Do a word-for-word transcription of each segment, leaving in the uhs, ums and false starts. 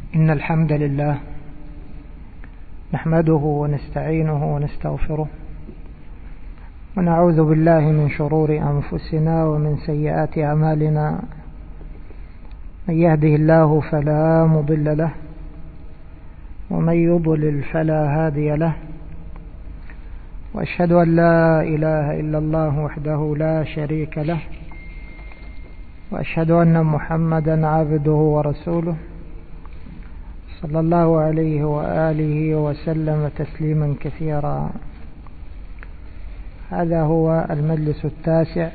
إن الحمد لله نحمده ونستعينه ونستغفره ونعوذ بالله من شرور أنفسنا ومن سيئات أعمالنا. من يهده الله فلا مضل له ومن يضلل فلا هادي له، وأشهد أن لا إله إلا الله وحده لا شريك له، وأشهد أن محمدا عبده ورسوله صلى الله عليه وآله وسلم تسليما كثيرا. هذا هو المجلس التاسع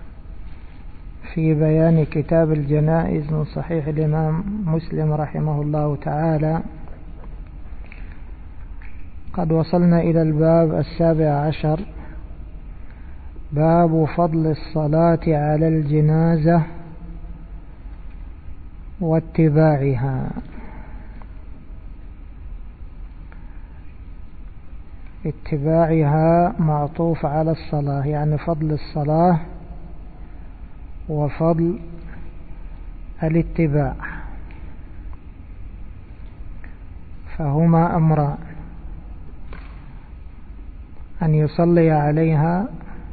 في بيان كتاب الجنائز من صحيح الإمام مسلم رحمه الله تعالى. قد وصلنا إلى الباب السابع عشر، باب فضل الصلاة على الجنازة واتباعها. اتباعها معطوف على الصلاة، يعني فضل الصلاة وفضل الاتباع، فهما أمران: أن يصلي عليها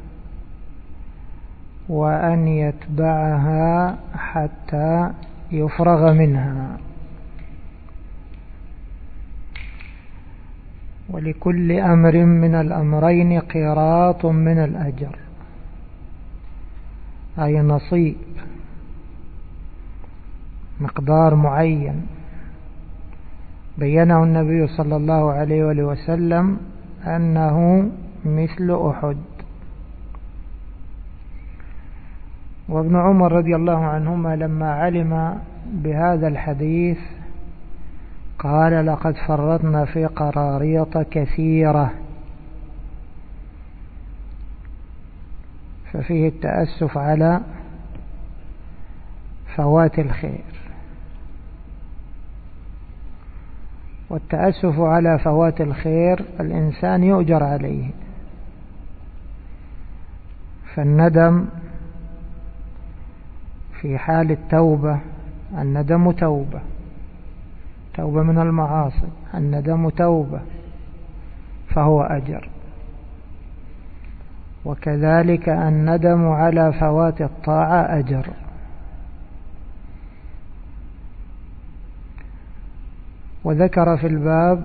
وأن يتبعها حتى يفرغ منها. ولكل أمر من الأمرين قيراط من الأجر، أي نصيب مقدار معين بينه النبي صلى الله عليه وآله وسلم أنه مثل أحد. وابن عمر رضي الله عنهما لما علم بهذا الحديث قال: لقد فرطنا في قراريط كثيرة. ففيه التأسف على فوات الخير، والتأسف على فوات الخير الإنسان يؤجر عليه، فالندم في حال التوبة، الندم توبة توبة من المعاصي، الندم توبة فهو أجر. وكذلك الندم على فوات الطاعة أجر. وذكر في الباب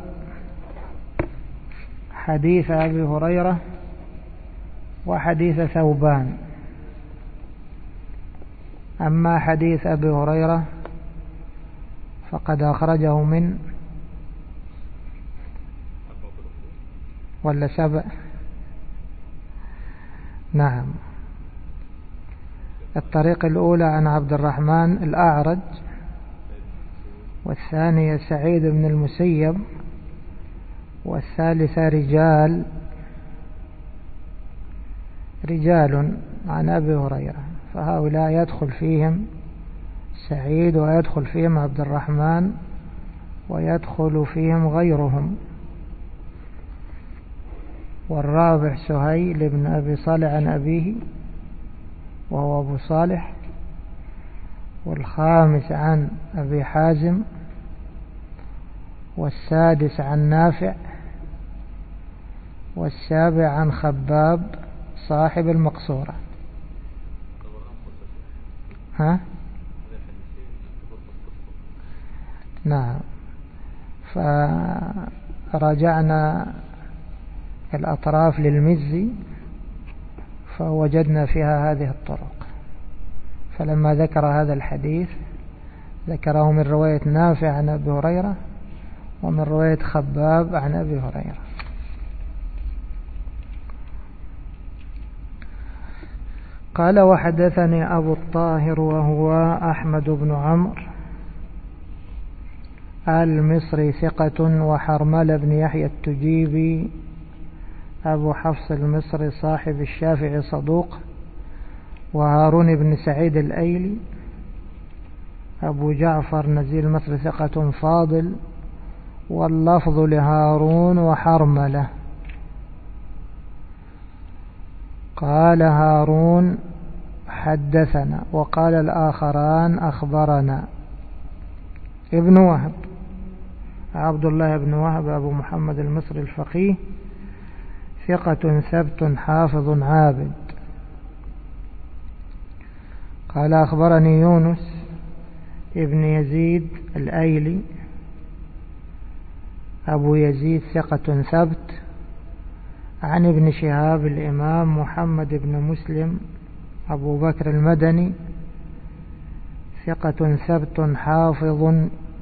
حديث أبي هريرة وحديث ثوبان. أما حديث أبي هريرة فقد أخرجه من ولا سبع نعم الطريق الأولى عن عبد الرحمن الأعرج، والثانية سعيد بن المسيب، والثالثة رجال رجال عن أبي هريرة، فهؤلاء يدخل فيهم سعيد ويدخل فيهم عبد الرحمن ويدخل فيهم غيرهم. والرابع سهيل بن أبي صالح عن أبيه وهو أبو صالح، والخامس عن أبي حازم، والسادس عن نافع، والسابع عن خباب صاحب المقصورة. ها؟ نعم. فرجعنا الأطراف للمزي فوجدنا فيها هذه الطرق، فلما ذكر هذا الحديث ذكره من رواية نافع عن أبي هريرة ومن رواية خباب عن أبي هريرة. قال: وحدثني أبو الطاهر وهو أحمد بن عمرو المصري ثقة، وحرمل بن يحيى التجيبي أبو حفص المصري صاحب الشافعي صدوق، وهارون بن سعيد الأيلي أبو جعفر نزيل مصر ثقة فاضل، واللفظ لهارون وحرملة. قال هارون: حدثنا، وقال الآخران أخبرنا ابن وهب عبد الله بن وهب أبو محمد المصري الفقيه، ثقة ثبت حافظ عابد. قال أخبرني يونس ابن يزيد الأيلي أبو يزيد ثقة ثبت، عن ابن شهاب الإمام محمد بن مسلم أبو بكر المدني، ثقة ثبت حافظ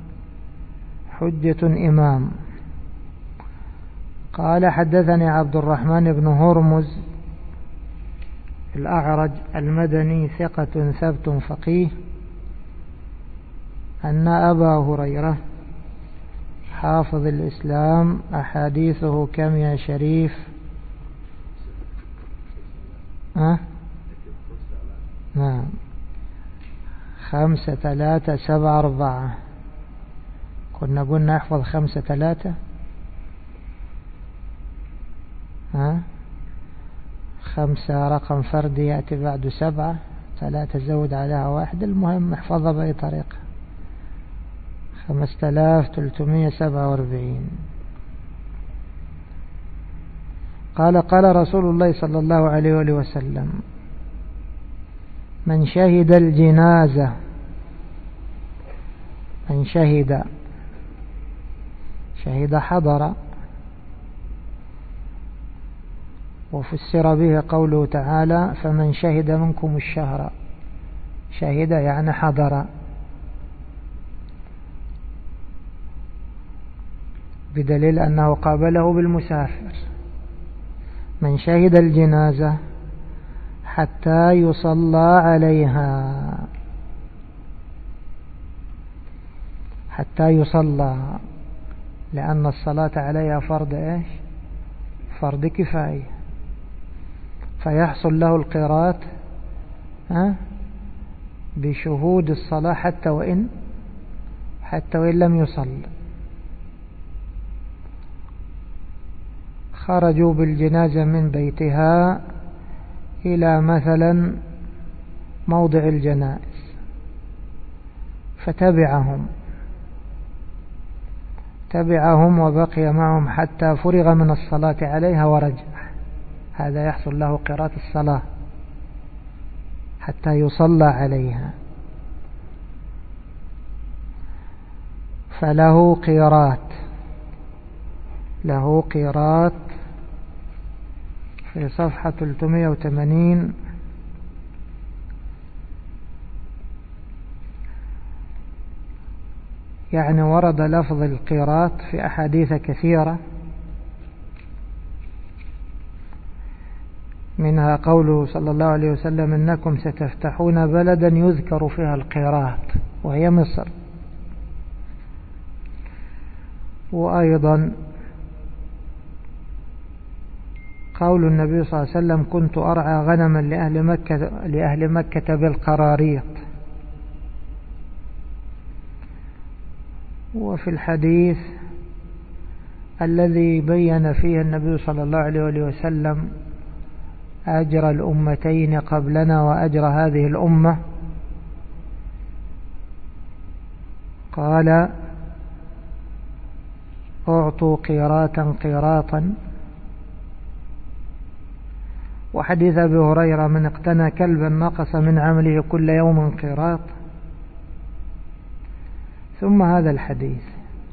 حجة إمام. قال حدثني عبد الرحمن بن هرمز الأعرج المدني، ثقة ثبت فقيه، أن أبا هريرة حافظ الإسلام أحاديثه كم يا شريف؟ أه؟ نعم، خمسة ثلاثة سبعة أربعة. كنا قلنا نحفظ خمسة ثلاثة، ها خمسة رقم فردي يأتي بعد سبعة، ثلاثة زود عليها واحد، المهم نحفظها بأي طريقة. خمسة آلاف ثلاثمائة وسبعة وأربعين. قال قال رسول الله صلى الله عليه وآله وسلم: من شهد الجنازة، من شهد شهد حضر، وفسر به قوله تعالى: فمن شهد منكم الشهر. شهد يعني حضر، بدليل أنه قابله بالمسافر. من شهد الجنازة حتى يصلى عليها، حتى يصلى، لأن الصلاة عليها فرض إيش؟ فرض كفاية، فيحصل له القيراط بشهود الصلاة حتى وإن حتى وإن لم يصل. خرجوا بالجنازة من بيتها إلى مثلا موضع الجنائز، فتبعهم تبعهم وبقي معهم حتى فرغ من الصلاة عليها ورجع. هذا يحصل له قراءة الصلاة حتى يصلى عليها، فله قيراط، له قيراط في صفحة ثلاثمائة وثمانين. يعني ورد لفظ القيراط في أحاديث كثيرة، منها قوله صلى الله عليه وسلم: إنكم ستفتحون بلدا يذكر فيها القيراط، وهي مصر. وأيضا قول النبي صلى الله عليه وسلم: كنت أرعى غنما لأهل مكة, لأهل مكة بالقراريط. وفي الحديث الذي بين فيه النبي صلى الله عليه وسلم أجر الأمتين قبلنا وأجر هذه الأمة، قال: أعطوا قيراطا قيراطا. وحديث أبي هريرة: من اقتنى كلبا نقص من عمله كل يوم قيراط. ثم هذا الحديث.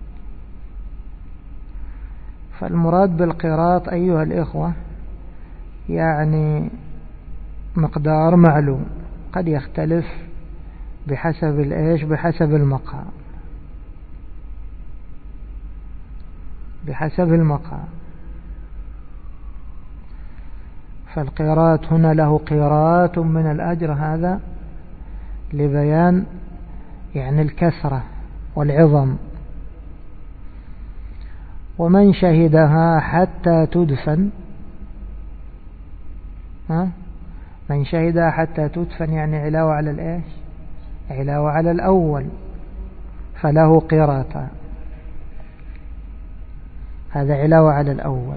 فالمراد بالقيراط أيها الإخوة يعني مقدار معلوم، قد يختلف بحسب الإيش بحسب المقام بحسب المقام فالقيراط هنا له قيراط من الأجر، هذا لبيان يعني الكثرة والعظم. ومن شهدها حتى تدفن، ها من شهدها حتى تدفن يعني علاوة على الإيش علاوة على الأول، فله قيراطان، هذا علاوة على الأول.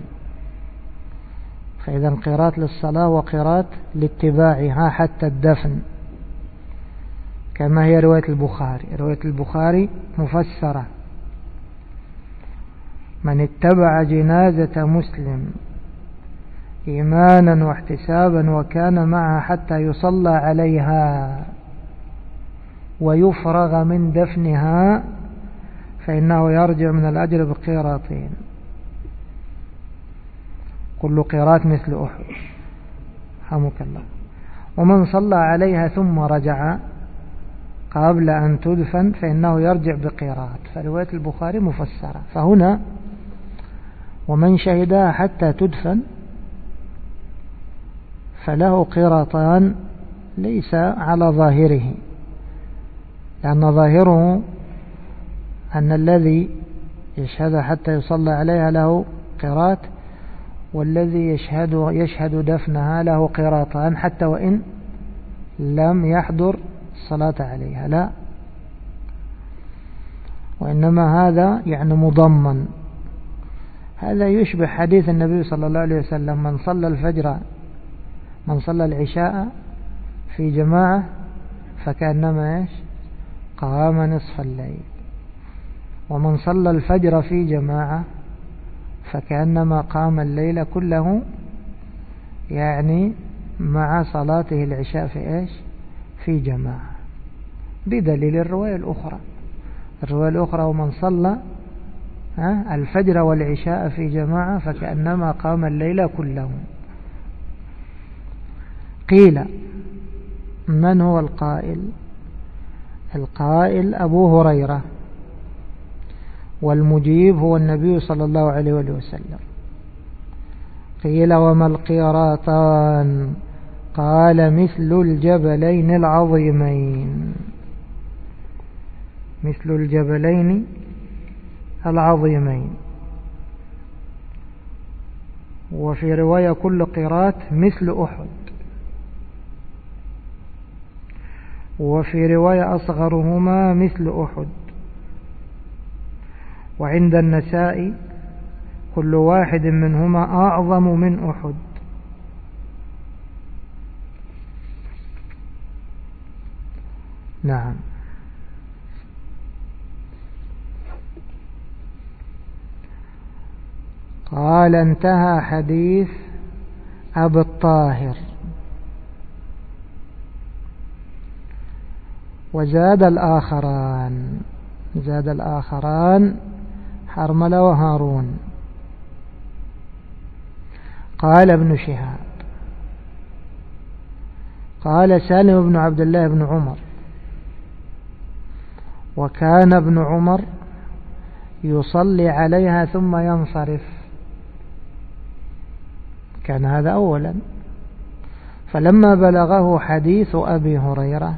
فإذا قيراط للصلاة وقيراط لاتباعها حتى الدفن، كما هي رواية البخاري. رواية البخاري مفسرة من اتبع جنازة مسلم إيمانا واحتسابا وكان معها حتى يصلى عليها ويفرغ من دفنها فإنه يرجع من الأجر بقيراطين، كل قيراط مثل أحد. حمك الله. ومن صلى عليها ثم رجع قبل أن تدفن فإنه يرجع بقيراط. فرواية البخاري مفسرة. فهنا ومن شهدها حتى تدفن فله قيراطان ليس على ظاهره، لأن ظاهره أن الذي يشهد حتى يصلى عليها له قيراط، والذي يشهد يشهد دفنها له قيراطان حتى وإن لم يحضر الصلاة عليها، لا، وإنما هذا يعني مضمن. هذا يشبه حديث النبي صلى الله عليه وسلم: من صلى الفجر من صلى العشاء في جماعة فكأنما إيش قام نصف الليل، ومن صلى الفجر في جماعة فكأنما قام الليل كله، يعني مع صلاته العشاء في إيش في جماعة، بدليل الرواية الأخرى. الرواية الأخرى: ومن صلى الفجر والعشاء في جماعة فكأنما قام الليل كله. قيل: من هو القائل؟ القائل أبو هريرة، والمجيب هو النبي صلى الله عليه وسلم. قيل: وما القيراطان؟ قال: مثل الجبلين العظيمين. مثل الجبلين العظيمين. وفي رواية: كل قيراط مثل أحد. وفي رواية: أصغرهما مثل أحد. وعند النساء: كل واحد منهما أعظم من أحد. نعم. قال: انتهى حديث أبي الطاهر. وزاد الآخران زاد الآخران حرملة وهارون. قال ابن شهاب: قال سالم بن عبد الله بن عمر: وكان ابن عمر يصلي عليها ثم ينصرف. كان هذا أولا. فلما بلغه حديث أبي هريرة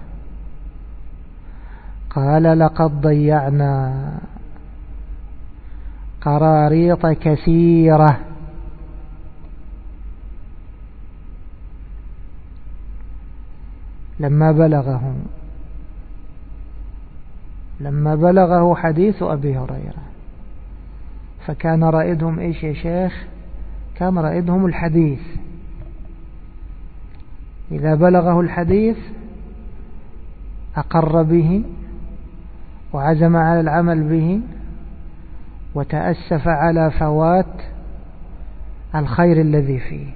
قال: لقد ضيعنا قراريط كثيرة. لما بلغه لما بلغه حديث أبي هريرة، فكان رائدهم إيش يا شيخ؟ كان رائدهم الحديث. إذا بلغه الحديث أقر به وعزم على العمل به وتأسف على فوات الخير الذي فيه.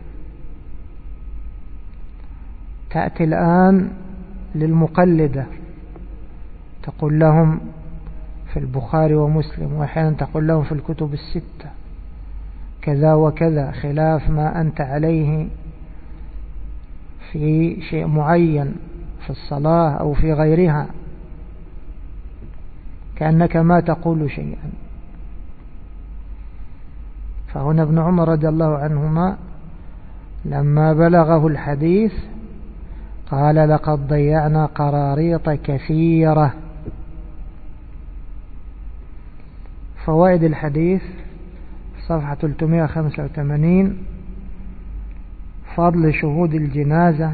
تأتي الآن للمقلدة تقول لهم في البخاري ومسلم، وأحيانا تقول لهم في الكتب الستة كذا وكذا خلاف ما أنت عليه في شيء معين في الصلاة أو في غيرها، كأنك ما تقول شيئا. فهنا ابن عمر رضي الله عنهما لما بلغه الحديث قال: لقد ضيعنا قراريط كثيرة. فوائد الحديث صفحة ثلاثمائة وخمسة وثمانين: فضل شهود الجنازة،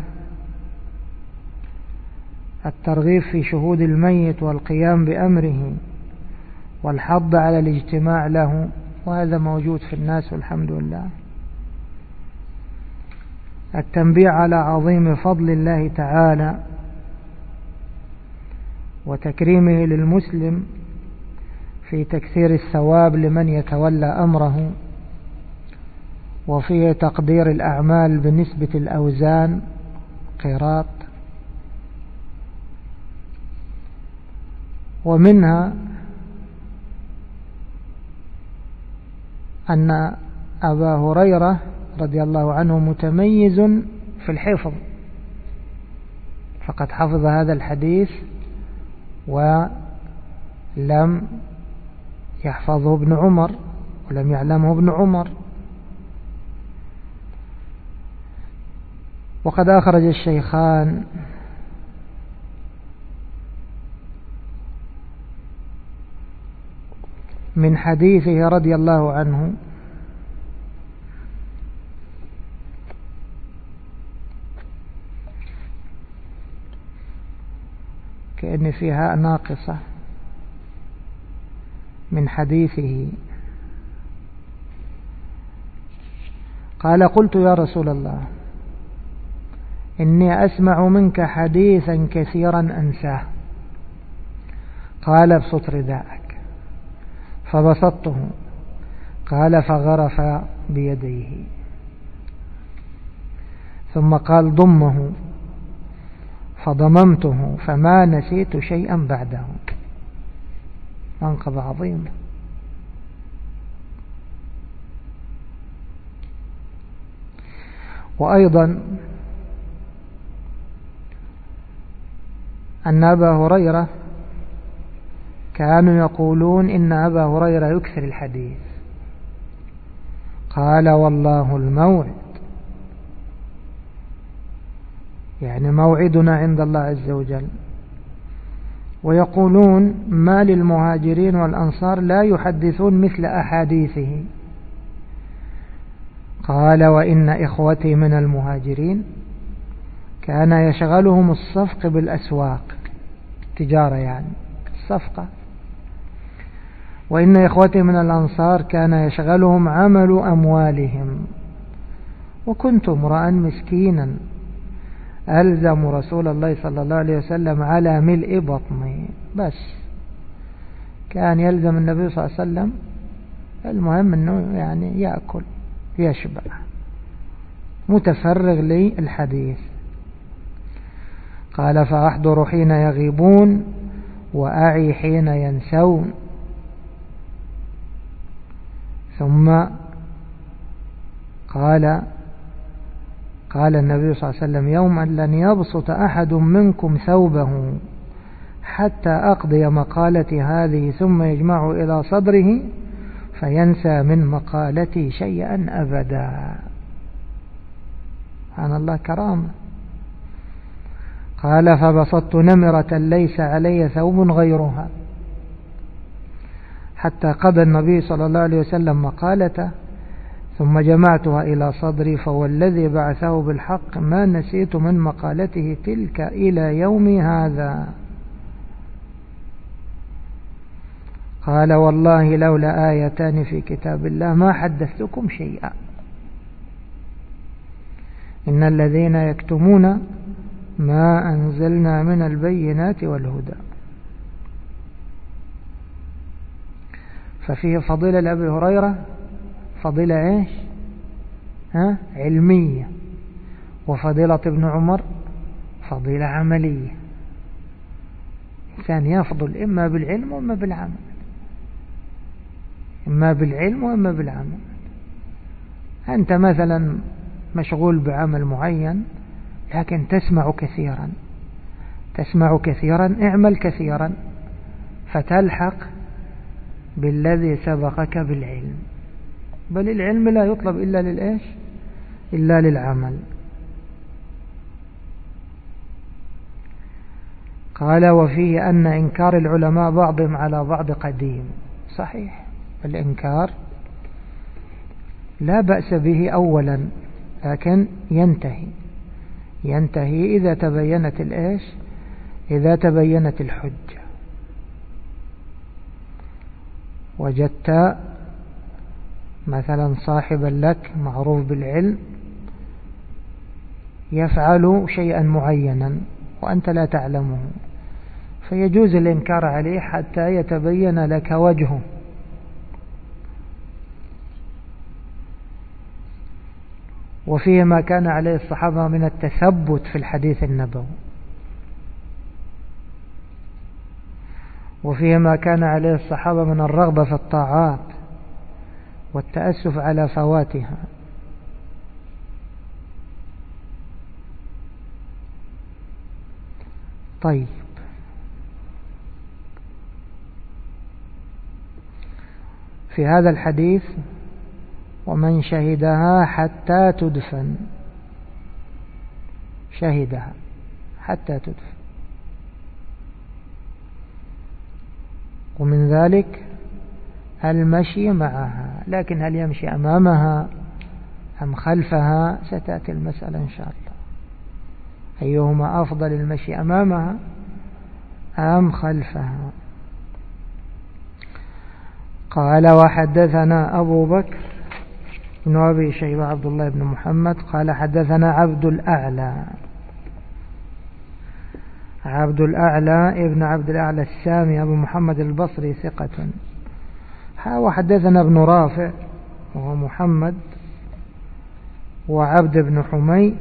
الترغيب في شهود الميت والقيام بأمره والحض على الاجتماع له، وهذا موجود في الناس والحمد لله. التنبيه على عظيم فضل الله تعالى وتكريمه للمسلم في في تكثير الثواب لمن يتولى أمره، وفيه تقدير الأعمال بنسبة الأوزان قيراط. ومنها أن أبا هريرة رضي الله عنه متميز في الحفظ، فقد حفظ هذا الحديث ولم يحفظه ابن عمر ولم يعلمه ابن عمر. وقد أخرج الشيخان من حديثه رضي الله عنه كأن فيها ناقصة من حديثه. قال: قلت يا رسول الله إني أسمع منك حديثا كثيرا أنساه. قال: ابسط رداءك. فبسطته. قال: فغرف بيديه، ثم قال: ضمه. فضممته فما نسيت شيئا بعده. منقب عظيم. وأيضا أن أبا هريرة كانوا يقولون إن أبا هريرة يكثر الحديث. قال: والله الموعد، يعني موعدنا عند الله عز وجل. ويقولون ما للمهاجرين والأنصار لا يحدثون مثل أحاديثه. قال: وإن إخوتي من المهاجرين كان يشغلهم الصفق بالأسواق، تجارة يعني الصفقة. وإن إخوتي من الأنصار كان يشغلهم عمل أموالهم. وكنت امرأ مسكينا ألزم رسول الله صلى الله عليه وسلم على ملء بطني. بس كان يلزم النبي صلى الله عليه وسلم، المهم أنه يعني يأكل يشبع، متفرغ للحديث. قال: فأحضر حين يغيبون وأعي حين ينسون. ثم قال قال النبي صلى الله عليه وسلم: يوما لن يبسط أحد منكم ثوبه حتى أقضي مقالتي هذه ثم يجمع إلى صدره فينسى من مقالتي شيئا أبدا. سبحان الله، كرامة. قال: فبسطت نمرة ليس علي ثوب غيرها حتى قضى النبي صلى الله عليه وسلم مقالته ثم جمعتها إلى صدري، فوالذي بعثه بالحق ما نسيت من مقالته تلك إلى يومي هذا. قال: والله لولا آيتان في كتاب الله ما حدثتكم شيئا. إن الذين يكتمون ما أنزلنا من البينات والهدى. ففيه فضيلة لأبي هريرة، فضيلة إيش؟ ها؟ علمية. وفضيلة ابن عمر فضيلة عملية. إنسان يفضل إما بالعلم وإما بالعمل، إما بالعلم وإما بالعمل. أنت مثلا مشغول بعمل معين لكن تسمع كثيرا، تسمع كثيرا، اعمل كثيرا فتلحق بالذي سبقك بالعلم. بل العلم لا يطلب إلا للإيش؟ إلا للعمل. قال: وفيه أن إنكار العلماء بعضهم على بعض قديم. صحيح، الإنكار لا بأس به أولا، لكن ينتهي ينتهي إذا تبينت الإيش؟ إذا تبينت الحجة. وجدت مثلا صاحبا لك معروف بالعلم يفعل شيئا معينا وأنت لا تعلمه، فيجوز الإنكار عليه حتى يتبين لك وجهه. وفيه ما كان عليه الصحابة من التثبت في الحديث النبوي، وفيه ما كان عليه الصحابة من الرغبة في الطاعات والتأسف على فواتها. طيب، في هذا الحديث ومن شهدها حتى تدفن، شهدها حتى تدفن، ومن ذلك المشي معها، لكن هل يمشي أمامها أم خلفها ستأتي المسألة إن شاء الله، أيهما أفضل، المشي أمامها أم خلفها. قال وحدثنا أبو بكر بن أبي شيبة عبد الله بن محمد قال حدثنا عبد الأعلى عبد الأعلى ابن عبد الأعلى السامي أبو محمد البصري ثقة. وحدثنا ابن رافع وهو محمد وعبد بن حميد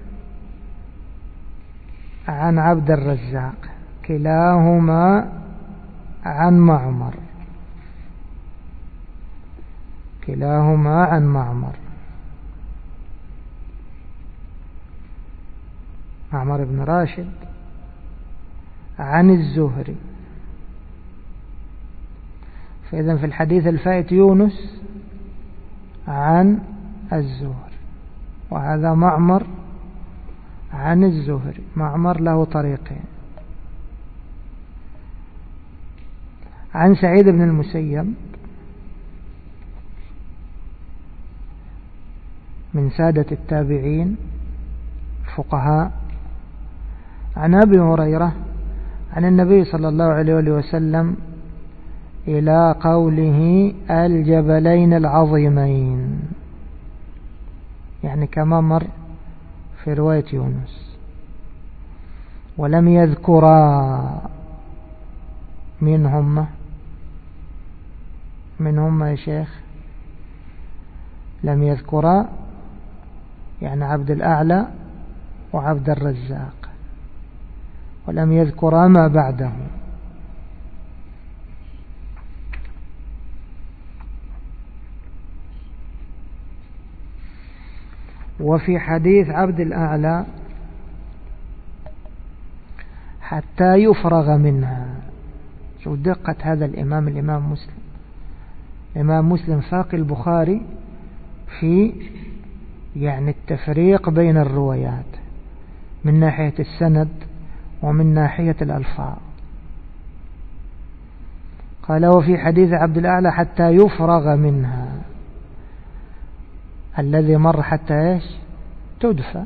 عن عبد الرزاق كلاهما عن معمر كلاهما عن معمر معمر بن راشد عن الزهري. فإذا في الحديث الفائت يونس عن الزهري، وهذا معمر عن الزهري. معمر له طريقين، عن سعيد بن المسيب من سادة التابعين فقهاء، عن أبي هريرة عن النبي صلى الله عليه وسلم إلى قوله الجبلين العظيمين، يعني كما مر في رواية يونس. ولم يذكرا منهما منهما يا شيخ، لم يذكرا يعني عبد الأعلى وعبد الرزاق، ولم يذكرا ما بعده. وفي حديث عبد الأعلى حتى يفرغ منها. شوف دقة هذا الإمام الإمام مسلم الإمام مسلم فاق البخاري في يعني التفريق بين الروايات من ناحية السند ومن ناحية الألفاظ. قال وفي حديث عبد الأعلى حتى يفرغ منها، الذي مر حتى إيش تدفى،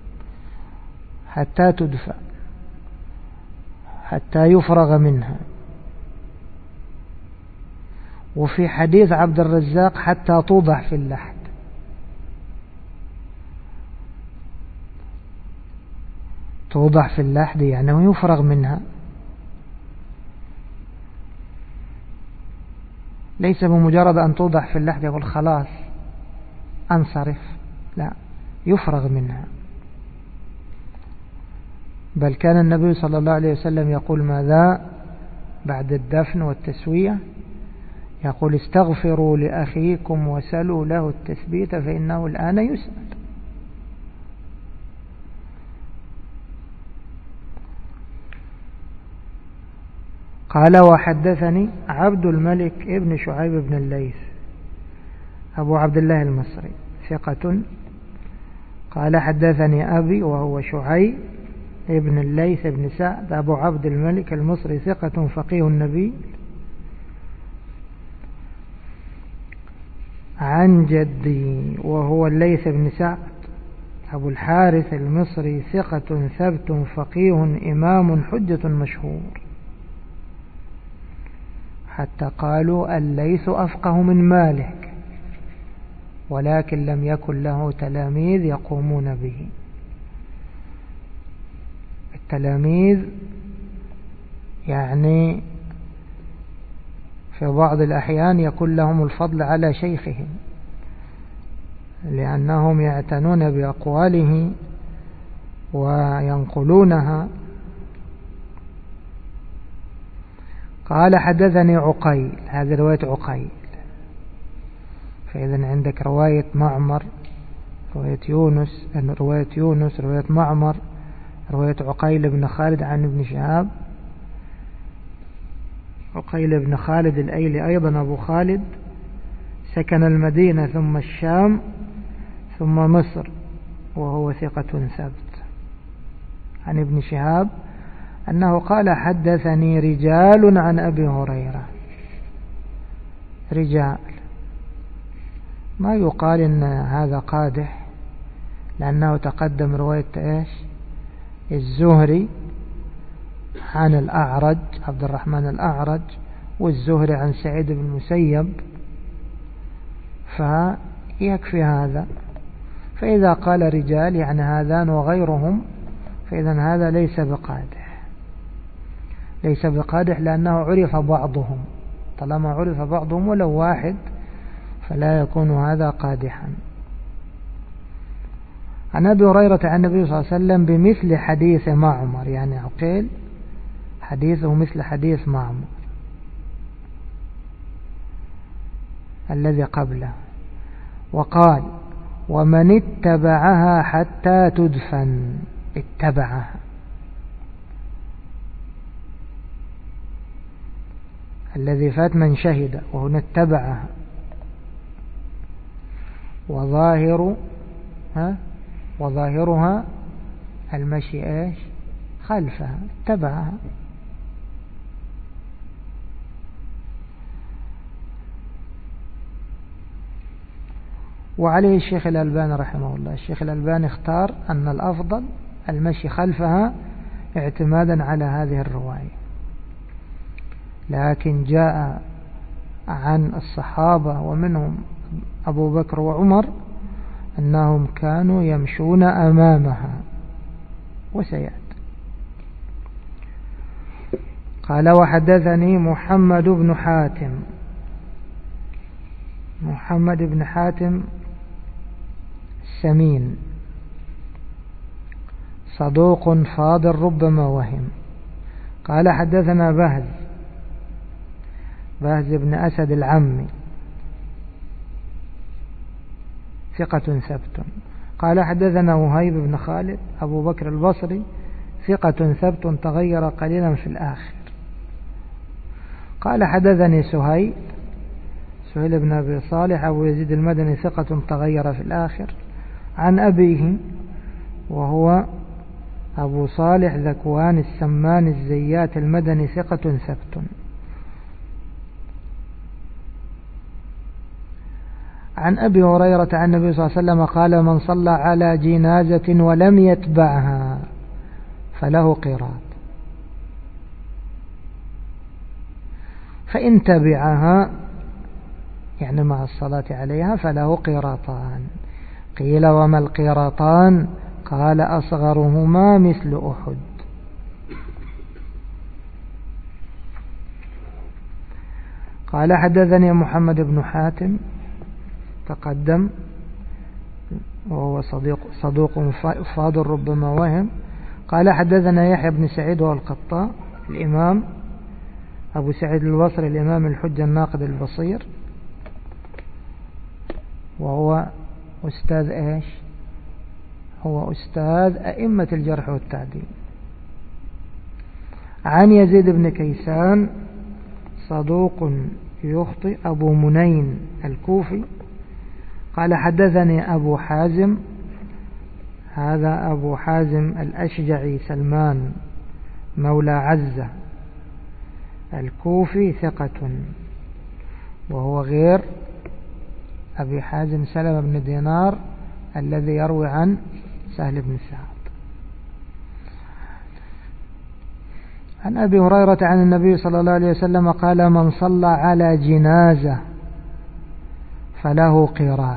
حتى تدفى حتى يفرغ منها. وفي حديث عبد الرزاق حتى توضع في اللحد. توضع في اللحد يعني يفرغ منها، ليس بمجرد أن توضع في اللحد يقول خلاص أنصرف، لا، يفرغ منها. بل كان النبي صلى الله عليه وسلم يقول ماذا بعد الدفن والتسوية؟ يقول استغفروا لأخيكم وسلوا له التثبيت فإنه الآن يسأل. قال وحدثني عبد الملك ابن شعيب بن الليث أبو عبد الله المصري ثقة. قال حدثني أبي وهو شعيب ابن الليث بن سعد أبو عبد الملك المصري ثقة فقيه النبي، عن جدي وهو الليث بن سعد أبو الحارث المصري ثقة ثبت فقيه إمام حجة مشهور، حتى قالوا الليث أفقه من مالك، ولكن لم يكن له تلاميذ يقومون به. التلاميذ يعني في بعض الأحيان يكون لهم الفضل على شيخهم لأنهم يعتنون بأقواله وينقلونها. قال حدثني عقيل، هذه رواية عقيل. فإذا عندك رواية معمر، رواية يونس، رواية يونس، رواية معمر، رواية عقيل بن خالد عن ابن شهاب. عقيل بن خالد الأيلي أيضا أبو خالد، سكن المدينة ثم الشام ثم مصر، وهو ثقة ثبت. عن ابن شهاب أنه قال حدثني رجال عن أبي هريرة. رجال، ما يقال إن هذا قادح، لأنه تقدم رواية إيش؟ الزهري عن الأعرج، عبد الرحمن الأعرج، والزهري عن سعيد بن المسيب، فيكفي هذا. فإذا قال رجال يعني هذان وغيرهم، فإذا هذا ليس بقادح، ليس بقادح لأنه عرف بعضهم. طالما عرف بعضهم ولو واحد فلا يكون هذا قادحا. عن أبي هريرة عن النبي صلى الله عليه وسلم بمثل حديث معمر، يعني عقيل حديثه مثل حديث معمر الذي قبله. وقال ومن اتبعها حتى تدفن. اتبعها، الذي فات من شهد، وهنا اتبعها. وظاهر ها وظاهرها المشي ايش؟ خلفها، اتبعها. وعليه الشيخ الألباني رحمه الله، الشيخ الألباني اختار أن الأفضل المشي خلفها اعتمادا على هذه الرواية. لكن جاء عن الصحابة ومنهم أبو بكر وعمر أنهم كانوا يمشون أمامها، وسيأتي. قال وحدثني محمد بن حاتم. محمد بن حاتم السمين صدوق فاضل ربما وهم. قال حدثنا بهز، بهز بن أسد العمي ثقة ثبت. قال حدثنا وهيب بن خالد أبو بكر البصري ثقة ثبت تغير قليلا في الآخر. قال حدثني سهيل، سهيل بن أبي صالح أبو يزيد المدني ثقة تغير في الآخر، عن أبيه وهو أبو صالح ذكوان السمان الزيات المدني ثقة ثبت. عن أبي هريرة عن النبي صلى الله عليه وسلم قال من صلى على جنازة ولم يتبعها فله قيراط، فإن تبعها يعني مع الصلاة عليها فله قيراطان. قيل وما القيراطان؟ قال أصغرهما مثل أحد. قال حدثني محمد بن حاتم تقدم وهو صديق صدوق فاضل ربما وهم. قال حدثنا يحيى بن سعيد والقطاء الإمام أبو سعيد البصري الإمام الحجة الناقد البصير، وهو أستاذ إيش؟ هو أستاذ أئمة الجرح والتعديل. عن يزيد بن كيسان صدوق يخطئ أبو منين الكوفي. قال حدثني أبو حازم، هذا أبو حازم الأشجعي سلمان مولى عزة الكوفي ثقة، وهو غير أبي حازم سلمة بن دينار الذي يروي عن سهل بن سعد. عن أبي هريرة عن النبي صلى الله عليه وسلم قال من صلى على جنازة فله قيراط.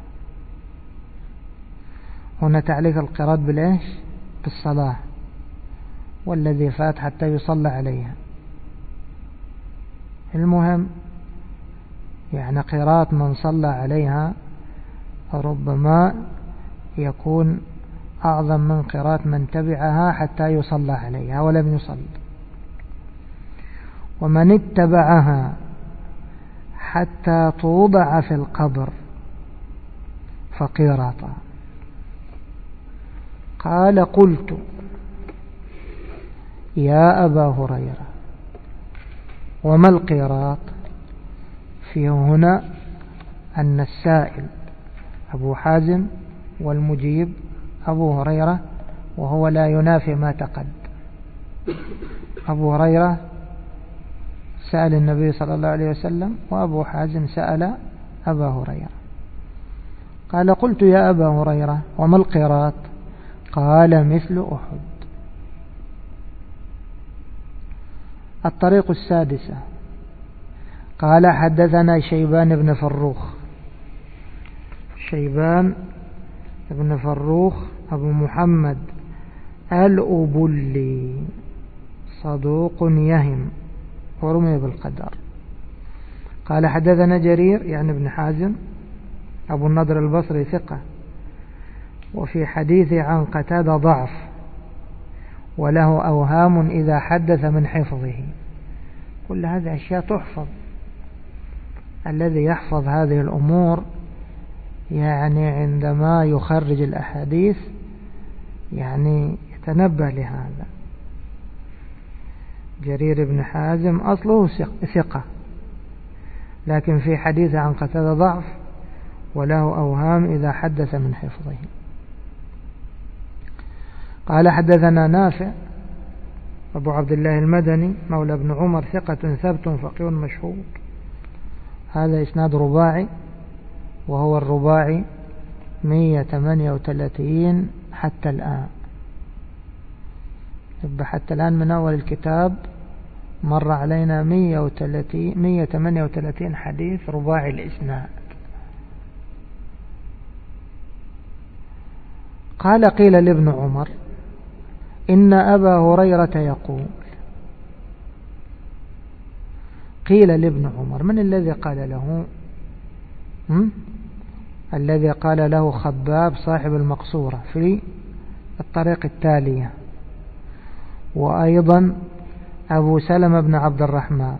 هنا تعليق القيراط بالإيش؟ بالصلاة، والذي فات حتى يصلى عليها. المهم يعني قراءة من صلى عليها ربما يكون أعظم من قراءة من تبعها حتى يصلى عليها ولم يصلي. ومن اتبعها حتى توضع في القبر فقيراطا. قال قلت يا أبا هريرة وما القيراط؟ فيه هنا أن السائل أبو حازم والمجيب أبو هريرة، وهو لا ينافي ما تقدم. أبو هريرة سأل النبي صلى الله عليه وسلم، وأبو حازم سأل أبا هريرة. قال قلت يا أبا هريرة وما القيراط؟ قال مثل أحد. الطريق السادسة. قال حدثنا شيبان بن فروخ. شيبان بن فروخ أبو محمد الأبلي صدوق يهم ورمي بالقدر. قال حدثنا جرير يعني ابن حازم أبو النضر البصري ثقة، وفي حديثه عن قتادة ضعف، وله أوهام إذا حدث من حفظه. كل هذه أشياء تحفظ. الذي يحفظ هذه الأمور يعني عندما يخرج الأحاديث يعني يتنبه لهذا. جرير بن حازم أصله ثقة، لكن في حديث عن قتادة ضعف، وله أوهام إذا حدث من حفظه. قال حدثنا نافع أبو عبد الله المدني مولى ابن عمر ثقة ثبت فقيه مشهور. هذا إسناد رباعي، وهو الرباعي مئة وثمانية وثلاثين حتى الآن. يبقى حتى الآن من أول الكتاب مر علينا مئة وثمانية وثلاثين حديث رباعي الإسناد. قال قيل لابن عمر إن أبا هريرة يقول. قيل لابن عمر، من الذي قال له؟ هم؟ الذي قال له خباب صاحب المقصورة في الطريق التالية، وأيضا أبو سلمة بن عبد الرحمن.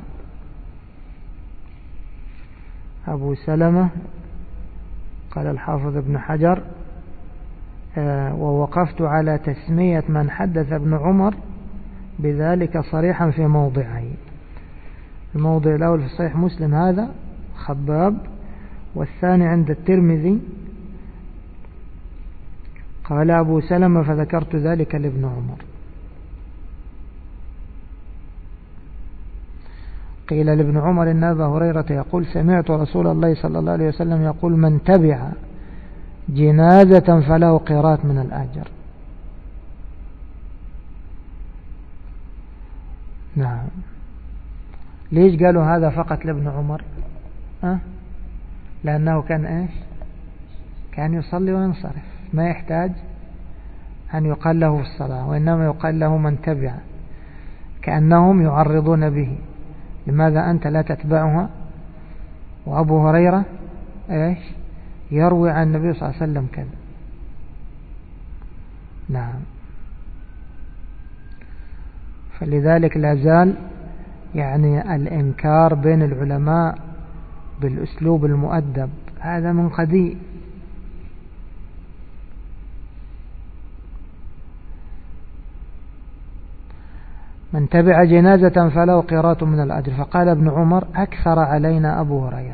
أبو سلمة قال الحافظ ابن حجر آه ووقفت على تسمية من حدث ابن عمر بذلك صريحا في موضعين. الموضع الأول في صحيح مسلم هذا خباب، والثاني عند الترمذي قال أبو سلمة فذكرت ذلك لابن عمر. قيل لابن عمر إن أبا هريرة يقول سمعت رسول الله صلى الله عليه وسلم يقول من تبع جنازة فله قيراط من الأجر. نعم. ليش قالوا هذا فقط لابن عمر؟ أه؟ لأنه كان إيش؟ كان يصلي وينصرف، ما يحتاج أن يقال له في الصلاة، وإنما يقال له من تبع، كأنهم يعرضون به. لماذا أنت لا تتبعها؟ وأبو هريرة إيش؟ يروي عن النبي صلى الله عليه وسلم كذا. نعم. فلذلك لا زال يعني الإنكار بين العلماء بالأسلوب المؤدب هذا من قديم. من تبع جنازة فله قيراط من الأجر. فقال ابن عمر أكثر علينا أبو هريرة.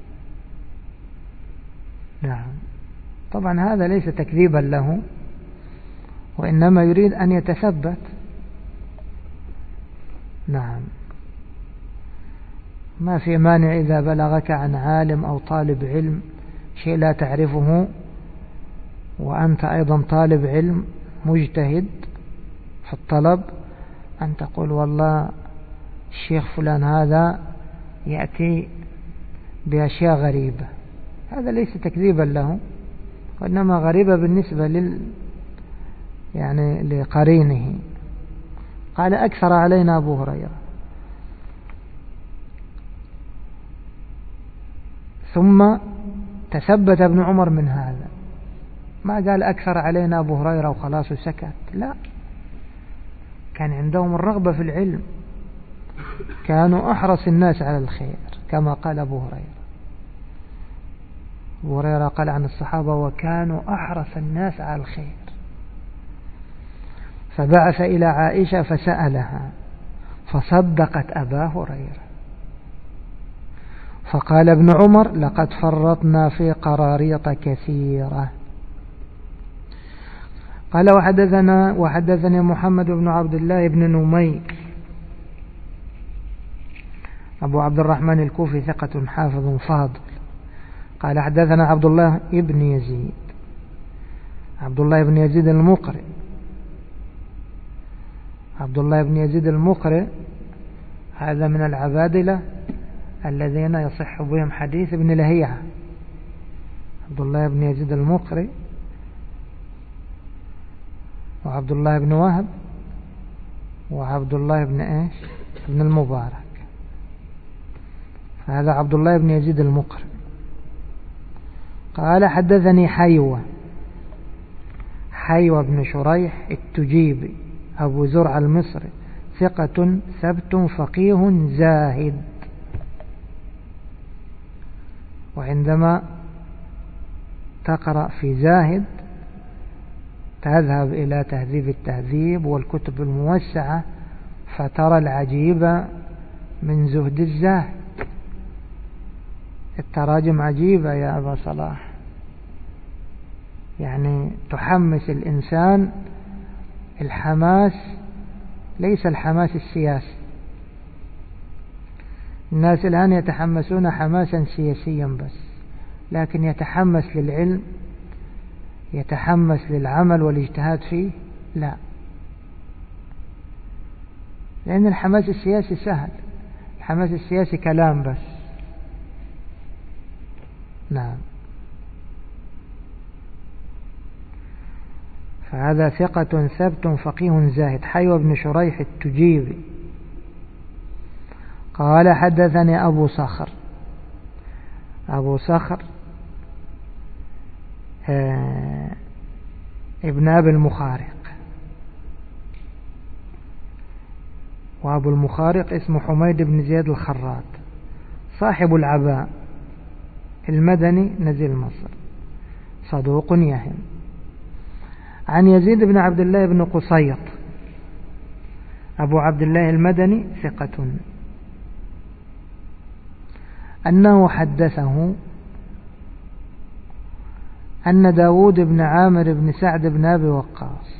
نعم. طبعا هذا ليس تكذيبا له، وإنما يريد أن يتثبت. نعم. ما في مانع إذا بلغك عن عالم أو طالب علم شيء لا تعرفه، وأنت أيضا طالب علم مجتهد في الطلب، أن تقول والله الشيخ فلان هذا يأتي بأشياء غريبة. هذا ليس تكذيبا له، وإنما غريبة بالنسبة لل يعني لقرينه. قال أكثر علينا أبو هريرة. ثم تثبت ابن عمر من هذا، ما قال أكثر علينا أبو هريرة وخلاص وسكت، لا، كان عندهم الرغبة في العلم، كانوا أحرص الناس على الخير كما قال أبو هريرة. أبو هريرة قال عن الصحابة وكانوا أحرص الناس على الخير. فبعث إلى عائشة فسألها فصدقت أبا هريرة، فقال ابن عمر لقد فرطنا في قراريط كثيرة. قال وحدثنا وحدثني محمد بن عبد الله بن نمير أبو عبد الرحمن الكوفي ثقة حافظ فاضل. قال حدثنا عبد الله بن يزيد عبد الله بن يزيد المقرئ عبد الله بن يزيد المقرئ هذا من العبادلة الذين يصح بهم حديث ابن لهيعة. عبد الله بن يزيد المقرئ وعبد الله بن وهب وعبد الله بن ايش ابن المبارك. هذا عبد الله بن يزيد المقرئ. قال حدثني حيوة حيوة بن شريح التجيبي أبو زرع المصري ثقة ثبت فقيه زاهد. وعندما تقرأ في زاهد تذهب إلى تهذيب التهذيب والكتب الموسعة فترى العجيب من زهد الزاهد. التراجم عجيبة يا أبا صلاح، يعني تحمس الإنسان الحماس، ليس الحماس السياسي. الناس الآن يتحمسون حماسا سياسيا بس، لكن يتحمس للعلم، يتحمس للعمل والاجتهاد فيه لا، لأن الحماس السياسي سهل، الحماس السياسي كلام بس. نعم. فهذا ثقة ثبت فقيه زاهد حيوة بن شريح التجيبي. قال حدثني أبو صخر أبو صخر آه ابن أبي المخارق، وأبو المخارق اسمه حميد بن زياد الخراط صاحب العباء المدني نزيل مصر، صدوق يهم. عن يزيد بن عبد الله بن قصيط أبو عبد الله المدني ثقة أنه حدثه أن داود بن عامر بن سعد بن أبي وقاص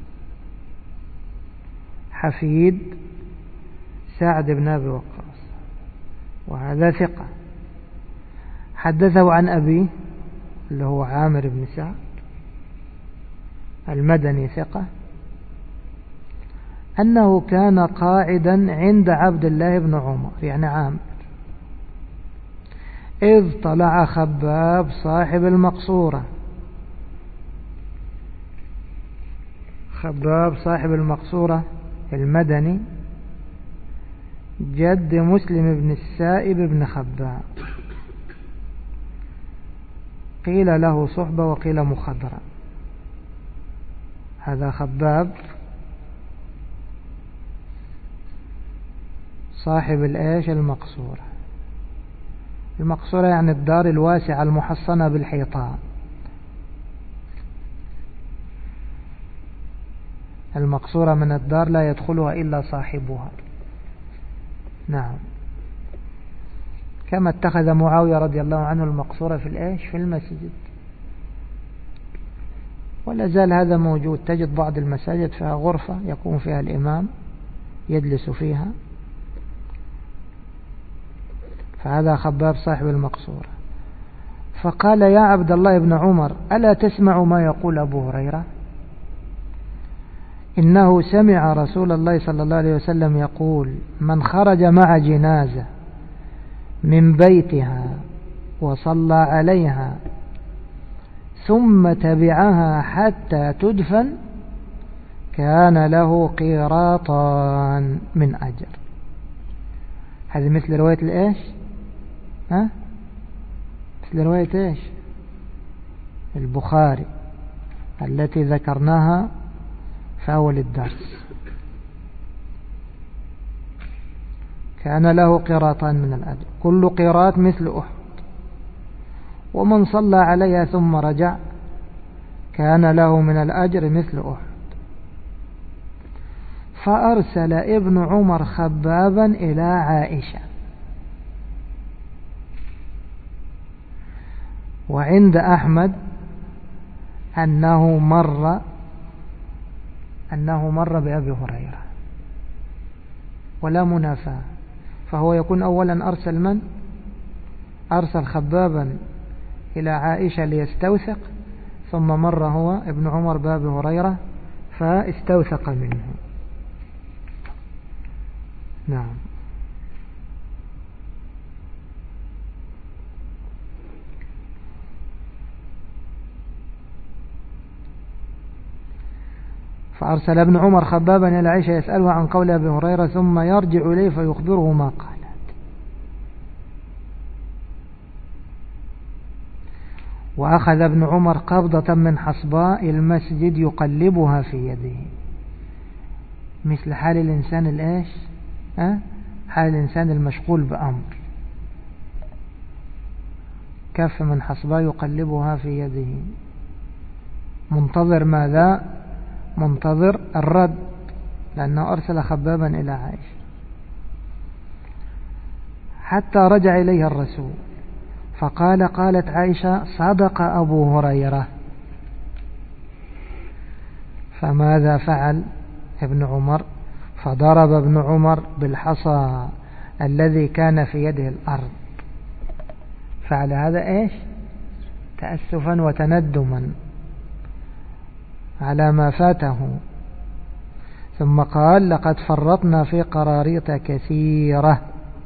حفيد سعد بن أبي وقاص وهذا ثقة، حدثه عن أبيه اللي هو عامر بن سعد المدني ثقة أنه كان قاعدا عند عبد الله بن عمر يعني عامر، إذ طلع خباب صاحب المقصورة. خباب صاحب المقصورة المدني جد مسلم بن السائب بن خباب، قيل له صحبة وقيل مخضرة. هذا خباب صاحب الإيش المقصورة. المقصورة يعني الدار الواسعة المحصنة بالحيطان. المقصورة من الدار لا يدخلها إلا صاحبها. نعم، كما اتخذ معاوية رضي الله عنه المقصورة في الإيش في المسجد، ولا زال هذا موجود. تجد بعض المساجد فيها غرفة يقوم فيها الإمام يجلس فيها. فهذا خباب صاحب المقصورة. فقال يا عبد الله بن عمر ألا تسمع ما يقول أبو هريرة؟ إنه سمع رسول الله صلى الله عليه وسلم يقول من خرج مع جنازة من بيتها وصلى عليها ثم تبعها حتى تدفن كان له قيراطان من أجر. هذه مثل رواية الإيش ها مثل رواية إيش البخاري التي ذكرناها في أول الدرس. كان له قيراطان من الأجر، كل قيراط مثل أحد، ومن صلى عليها ثم رجع كان له من الأجر مثل أحد. فأرسل ابن عمر خبابا إلى عائشة، وعند أحمد أنه مر أنه مر بأبي هريرة، ولا منافاة، فهو يكون أولا أرسل من؟ أرسل خبابا إلى عائشة ليستوثق، ثم مر هو ابن عمر بأبي هريرة فاستوثق منه. نعم. فأرسل ابن عمر خبابا إلى عائشة يسأله عن قول أبي هريرة، ثم يرجع إليه فيخبره ما قالت. وأخذ ابن عمر قبضة من حصباء المسجد يقلبها في يده، مثل حال الإنسان الإيش أه؟ حال الإنسان المشغول بأمر، كف من حصباء يقلبها في يده، منتظر ماذا؟ منتظر الرد، لأنه أرسل خبابا إلى عائشة حتى رجع إليها الرسول فقال: قالت عائشة: صدق أبو هريرة. فماذا فعل ابن عمر؟ فضرب ابن عمر بالحصى الذي كان في يده الأرض. فعل هذا إيش؟ تأسفا وتندما على ما فاته. ثم قال: لقد فرطنا في قراريط كثيرة.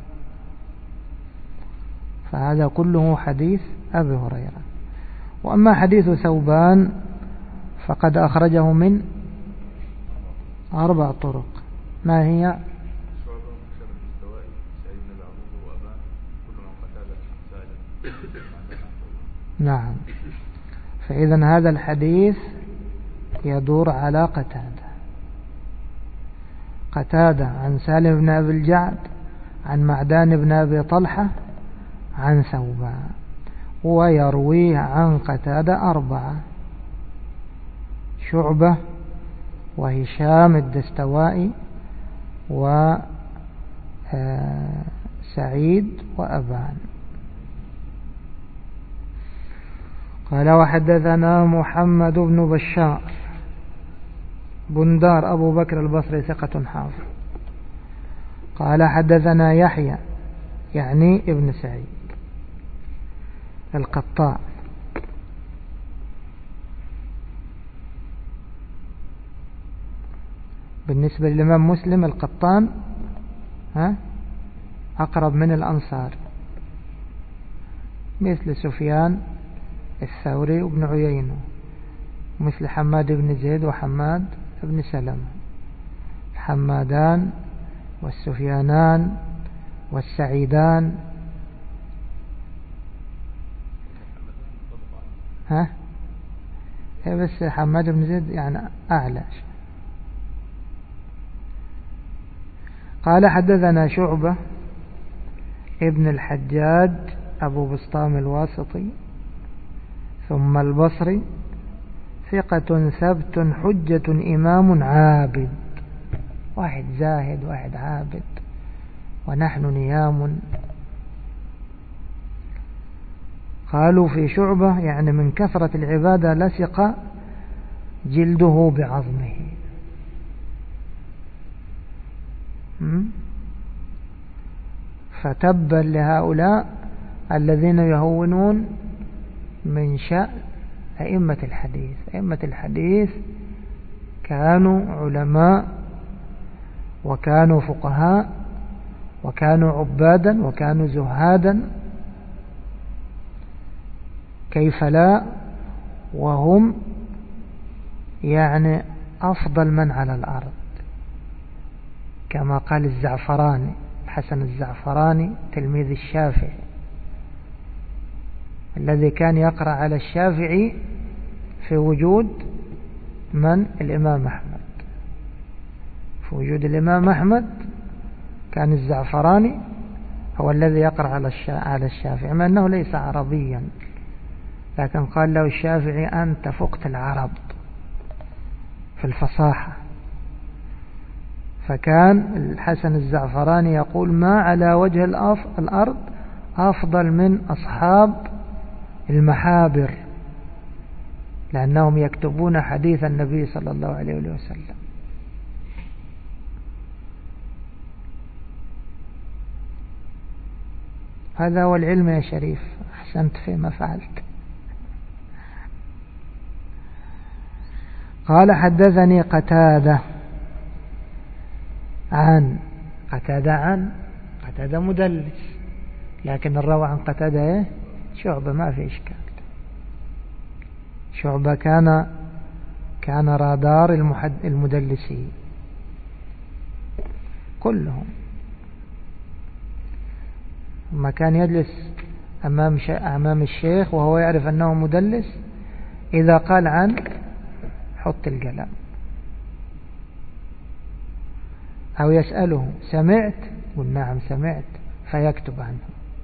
فهذا كله حديث أبي هريرة. وأما حديث ثوبان فقد أخرجه من أربع طرق. ما هي؟ نعم. فإذن هذا الحديث يدور على قتادة قتادة عن سالم بن أبي الجعد عن معدان بن أبي طلحة عن ثوبان، ويرويه عن قتادة أربعة: شعبة وهشام الدستوائي وسعيد وأبان. قال: وحدثنا محمد بن بشار بندار أبو بكر البصري ثقة حافظ. قال: حدثنا يحيى يعني ابن سعيد القطاع بالنسبة للإمام مسلم القطان ها أقرب من الأنصار، مثل سفيان الثوري وابن عيينة، مثل حماد بن زيد وحماد بن سلمة، الحمادان والسفيانان والسعيدان. ها بس حماد بن زيد يعني أعلى. قال: حدثنا شعبة ابن الحجاج أبو بسطام الواسطي ثم البصري، ثقة ثبت حجة إمام عابد، واحد زاهد واحد عابد، ونحن نيام. قالوا في شعبة يعني من كثرة العبادة لصق جلده بعظمه. فتبا لهؤلاء الذين يهونون من شأن أئمة الحديث. أئمة الحديث كانوا علماء وكانوا فقهاء وكانوا عبادا وكانوا زهادا، كيف لا، وهم يعني أفضل من على الأرض، كما قال الزعفراني، حسن الزعفراني تلميذ الشافعي: الذي كان يقرأ على الشافعي في وجود من؟ الإمام أحمد. في وجود الإمام أحمد كان الزعفراني هو الذي يقرأ على الشافعي، مع أنه ليس عربيا، لكن قال له الشافعي أنت فقت العرب في الفصاحة. فكان الحسن الزعفراني يقول ما على وجه الأرض أفضل من أصحاب المحابر، لأنهم يكتبون حديث النبي صلى الله عليه وسلم. هذا هو العلم يا شريف، أحسنت فيما فعلت. قال حدثني قتادة عن قتادة عن قتادة مدلس، لكن الروى عن قتادة إيه؟ شعبة، ما في إشكال. شعبة كان كان رادار المدلسين كلهم، ما كان يجلس أمام أمام الشيخ وهو يعرف أنه مدلس، إذا قال عن حط القلم، أو يسأله سمعت؟ قل نعم سمعت، فيكتب عنه.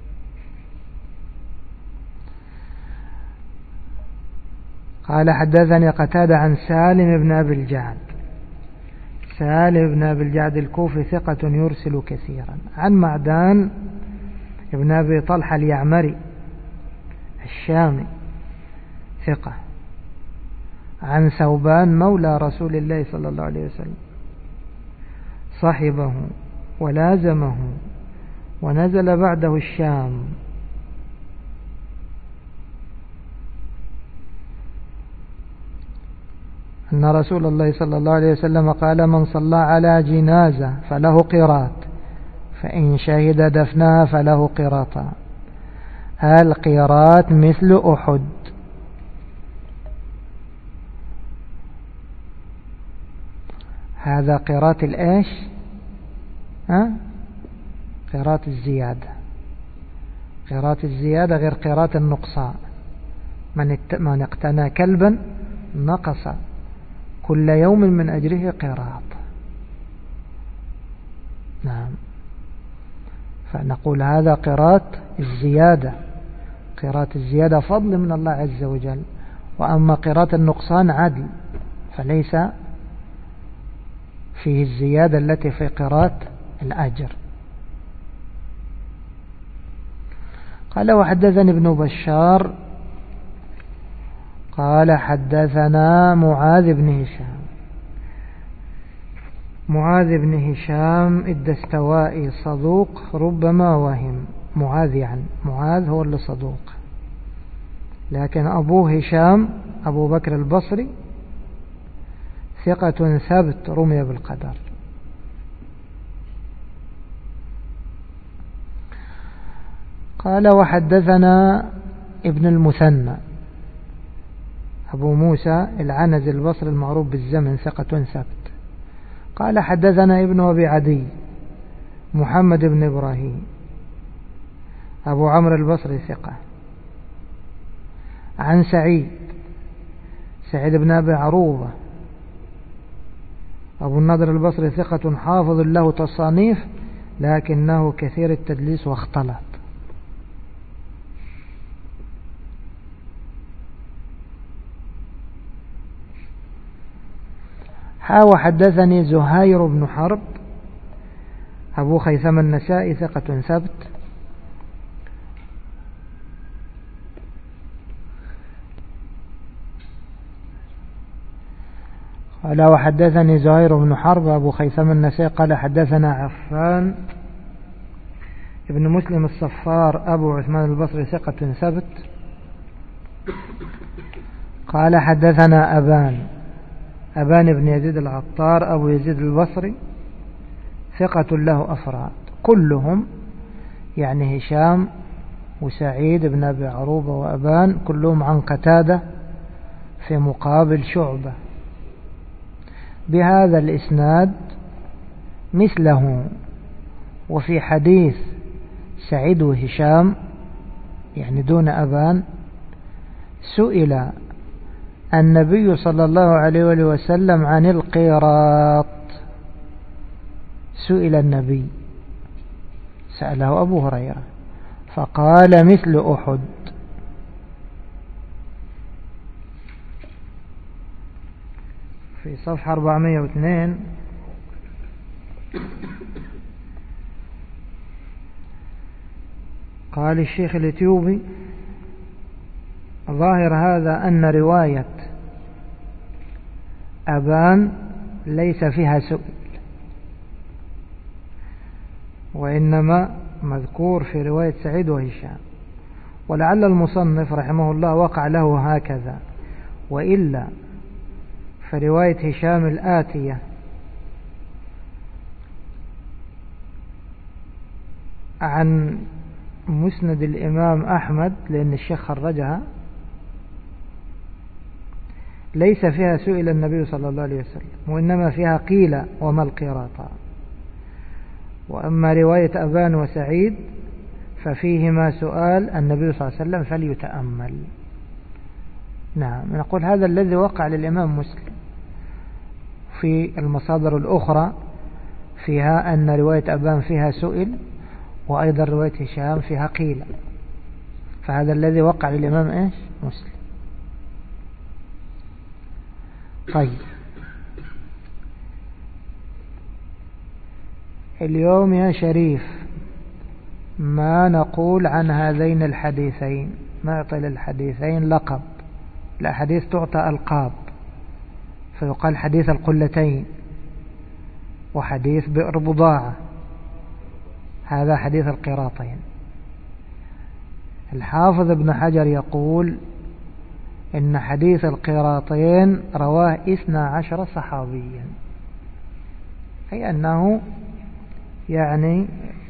قال حدثني قتادة عن سالم بن أبي الجعد. سالم بن أبي الجعد الكوفي ثقة يرسل كثيرا. عن معدان ابن أبي طلحة اليعمري الشامي ثقة. عن ثوبان مولى رسول الله صلى الله عليه وسلم صحبه ولازمه ونزل بعده الشام. أن رسول الله صلى الله عليه وسلم قال من صلى على جنازة فله قيراط، فإن شهد دفنها فله قيراطان. القيراط مثل أحد. هذا قيراط الإيش؟ ها؟ قيراط الزيادة. قيراط الزيادة غير قيراط النقصان. من اقتنى كلبا نقص كل يوم من أجره قيراط. نعم، فنقول هذا قيراط الزيادة. قيراط الزيادة فضل من الله عز وجل، وأما قيراط النقصان عدل، فليس فيه الزيادة التي في قيراط الأجر. قال وحدثني ابن بشار قال حدثنا معاذ بن هشام. معاذ بن هشام الدستوائي صدوق ربما وهم. معاذ يعني معاذ هو اللي صدوق، لكن أبوه هشام أبو بكر البصري ثقة ثبت رمي بالقدر. قال وحدثنا ابن المثنى أبو موسى العنزي البصري المعروف بالزمن ثقة ثبت. قال حدثنا ابن أبي عدي محمد بن إبراهيم أبو عمرو البصري ثقة. عن سعيد سعيد بن أبي عروبة أبو النضر البصري ثقة حافظ له تصانيف، لكنه كثير التدليس واختلط. حاوى حدثني زهير بن حرب أبو خيثم النسائي ثقة ثبت. قال وحدثني زهير بن حرب أبو خيثم النسائي قال حدثنا عفان ابن مسلم الصفار أبو عثمان البصري ثقة ثبت. قال حدثنا أبان أبان بن يزيد العطار أبو يزيد البصري ثقة له أفراد كلهم، يعني هشام وسعيد بن أبي عروبة وأبان كلهم عن قتادة في مقابل شعبة بهذا الإسناد مثله. وفي حديث سعيد وهشام يعني دون أبان سئل النبي صلى الله عليه وسلم عن القيراط، سئل النبي، سأله أبو هريرة فقال مثل أحد. في صفحة أربعمائة واثنين قال الشيخ الإثيوبي: ظاهر هذا أن رواية أبان ليس فيها سؤال، وإنما مذكور في رواية سعيد وهشام، ولعل المصنف رحمه الله وقع له هكذا، وإلا فرواية هشام الآتية عن مسند الإمام أحمد، لأن الشيخ خرجها، ليس فيها سئل النبي صلى الله عليه وسلم، وإنما فيها قيل وما القيراطان. وأما رواية أبان وسعيد ففيهما سؤال النبي صلى الله عليه وسلم فليتأمل. نعم، نقول هذا الذي وقع للإمام مسلم. في المصادر الأخرى فيها أن رواية أبان فيها سئل، وأيضا رواية هشام فيها قيل، فهذا الذي وقع للإمام إيش؟ مسلم. طيب، اليوم يا شريف ما نقول عن هذين الحديثين؟ نعطي للحديثين لقب، الأحاديث تعطى ألقاب، فيقال حديث القلتين وحديث بئر بضاعة، هذا حديث القراطين. الحافظ ابن حجر يقول إن حديث القراطين رواه اثنا عشر صحابيا، أي أنه يعني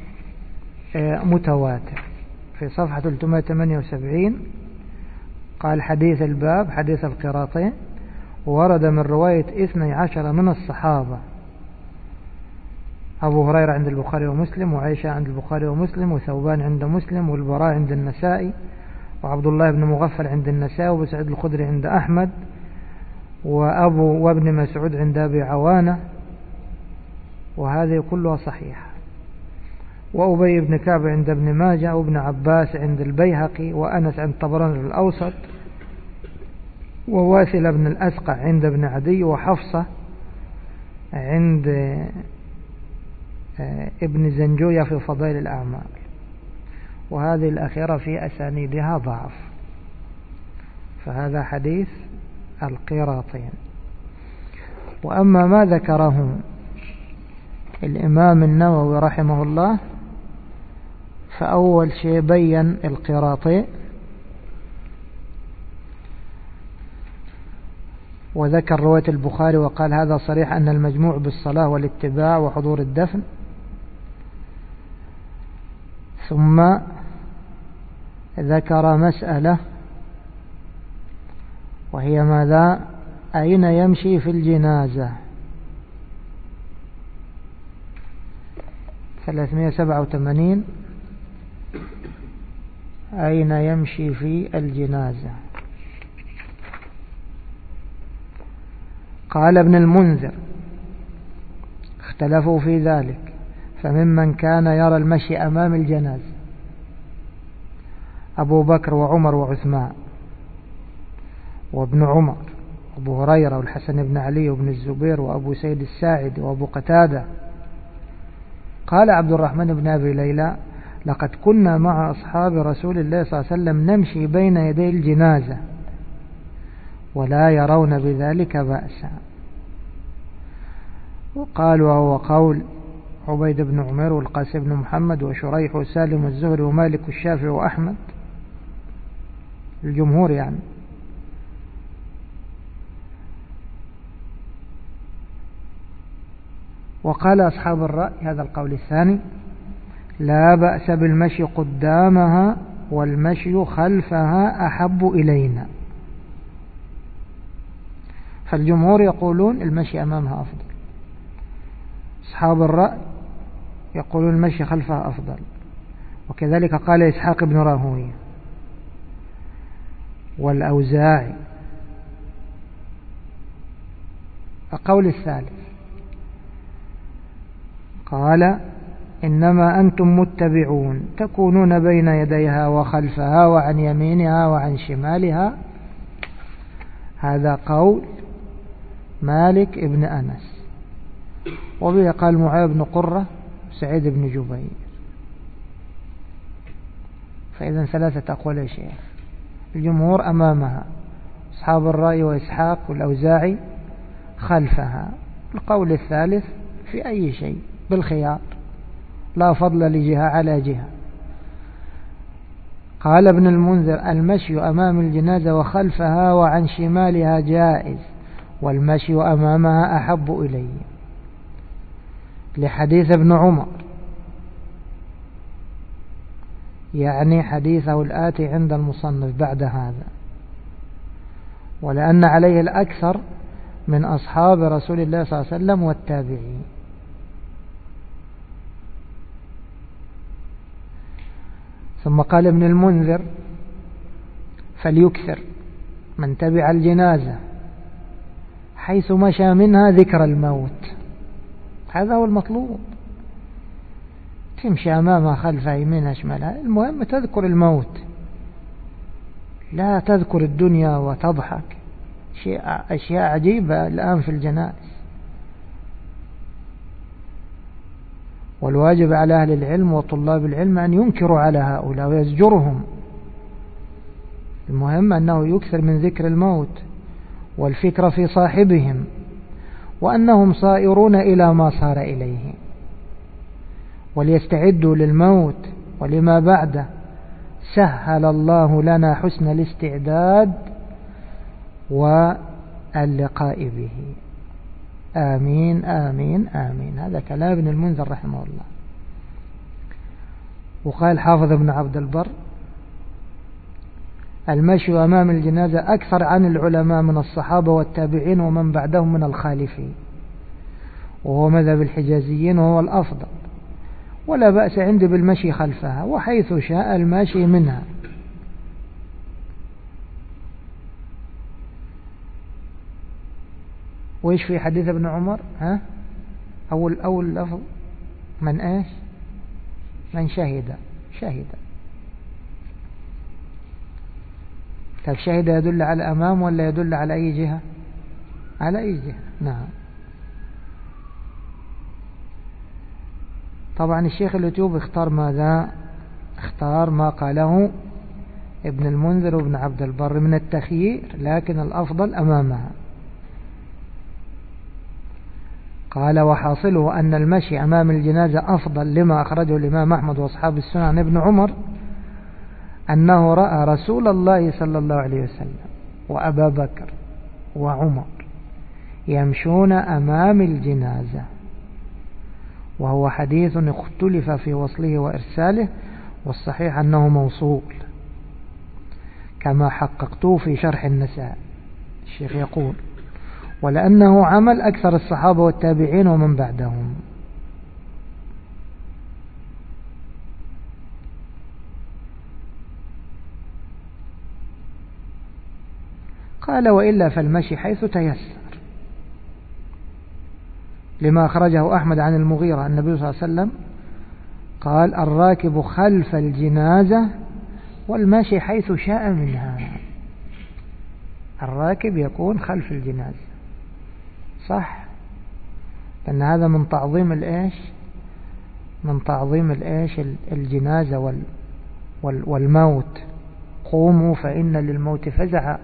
متواتر. في صفحة ثلاثمائة وثمانية وسبعين قال: حديث الباب حديث القراطين ورد من رواية اثني عشر من الصحابة، أبو هريرة عند البخاري ومسلم، وعائشة عند البخاري ومسلم، وثوبان عند مسلم، والبراء عند النسائي، وعبد الله بن مغفل عند النسائي، وابو سعيد الخدري عند أحمد، وأبو وابن مسعود عند أبي عوانة، وهذه كلها صحيحة. وأبي بن كعب عند ابن ماجه، وابن عباس عند البيهقي، وأنس عند طبراني الأوسط، وواسل بن الأسقع عند ابن عدي، وحفصة عند ابن زنجوية في فضائل الأعمال، وهذه الأخيرة في أسانيدها ضعف. فهذا حديث القراطين. وأما ما ذكره الإمام النووي رحمه الله، فأول شيء بين القراطين، وذكر رواية البخاري وقال هذا صريح أن المجموع بالصلاة والاتباع وحضور الدفن. ثم ذكر مسألة، وهي ماذا؟ أين يمشي في الجنازة؟ ثلاثمائة وسبعة وثمانين أين يمشي في الجنازة؟ قال ابن المنذر: اختلفوا في ذلك، فممن كان يرى المشي أمام الجنازة أبو بكر وعمر وعثمان وابن عمر وابو هريرة والحسن بن علي وابن الزبير وأبو سيد الساعد وأبو قتادة. قال عبد الرحمن بن أبي ليلى: لقد كنا مع أصحاب رسول الله صلى الله عليه وسلم نمشي بين يدي الجنازة ولا يرون بذلك بأسا. وقال وهو قول عبيد بن عمر والقاسم بن محمد وشريح وسالم والزهري ومالك والشافعي وأحمد، الجمهور يعني. وقال أصحاب الرأي هذا القول الثاني: لا بأس بالمشي قدامها والمشي خلفها أحب إلينا. فالجمهور يقولون المشي أمامها أفضل، أصحاب الرأي يقولون المشي خلفها أفضل، وكذلك قال إسحاق بن راهويه. والأوزاعي. القول الثالث قال إنما أنتم متبعون تكونون بين يديها وخلفها وعن يمينها وعن شمالها. هذا قول مالك ابن أنس، وبه قال معاوية بن قرة سعيد بن جبير. فإذا ثلاثة أقوال يا شيخ. الجمهور أمامها، أصحاب الرأي وإسحاق والأوزاعي خلفها. القول الثالث في أي شيء بالخيار، لا فضل لجهة على جهة. قال ابن المنذر المشي أمام الجنازة وخلفها وعن شمالها جائز، والمشي أمامها أحب إلي، لحديث ابن عمر، يعني حديثه الآتي عند المصنف بعد هذا، ولأن عليه الأكثر من أصحاب رسول الله صلى الله عليه وسلم والتابعين. ثم قال ابن المنذر فليكثر من تبع الجنازة حيث مشى منها ذكر الموت. هذا هو المطلوب، تمشي أمامها خلفها يمينها شمالها، المهم تذكر الموت، لا تذكر الدنيا وتضحك. شيء أشياء عجيبة الآن في الجنائز. والواجب على أهل العلم وطلاب العلم أن ينكروا على هؤلاء ويزجرهم. المهم أنه يكثر من ذكر الموت والفكرة في صاحبهم، وأنهم صائرون إلى ما صار إليه، وليستعدوا للموت ولما بعده. سهل الله لنا حسن الاستعداد واللقاء به. آمين آمين آمين. هذا كلام ابن المنذر رحمه الله. وقال حافظ ابن عبد البر المشي أمام الجنازة أكثر عن العلماء من الصحابة والتابعين ومن بعدهم من الخالفين، وهو مذهب الحجازيين وهو الأفضل، ولا بأس عندي بالمشي خلفها وحيث شاء الماشي منها. وإيش في حديث ابن عمر؟ ها أول أول لفظ من إيش؟ من شهد. شهد طيب شهد يدل على الأمام ولا يدل على أي جهة؟ على أي جهة. نعم. طبعا الشيخ اليوتيوب اختار ماذا؟ اختار ما قاله ابن المنذر وابن عبد البر من التخيير، لكن الأفضل أمامها. قال وحاصله أن المشي أمام الجنازة أفضل لما أخرجه الإمام أحمد وأصحاب السنة عن ابن عمر أنه رأى رسول الله صلى الله عليه وسلم وأبا بكر وعمر يمشون أمام الجنازة، وهو حديث اختلف في وصله وإرساله، والصحيح أنه موصول كما حققته في شرح النساء. الشيخ يقول ولأنه عمل أكثر الصحابة والتابعين ومن بعدهم. قال وإلا فالمشي حيث تيسر، لما أخرجه أحمد عن المغيرة النبي صلى الله عليه وسلم قال الراكب خلف الجنازة والماشي حيث شاء منها. الراكب يكون خلف الجنازة صح، لأن هذا من تعظيم الإيش؟ من تعظيم الإيش؟ الجنازة وال وال والموت. قوموا فإن للموت فزعا.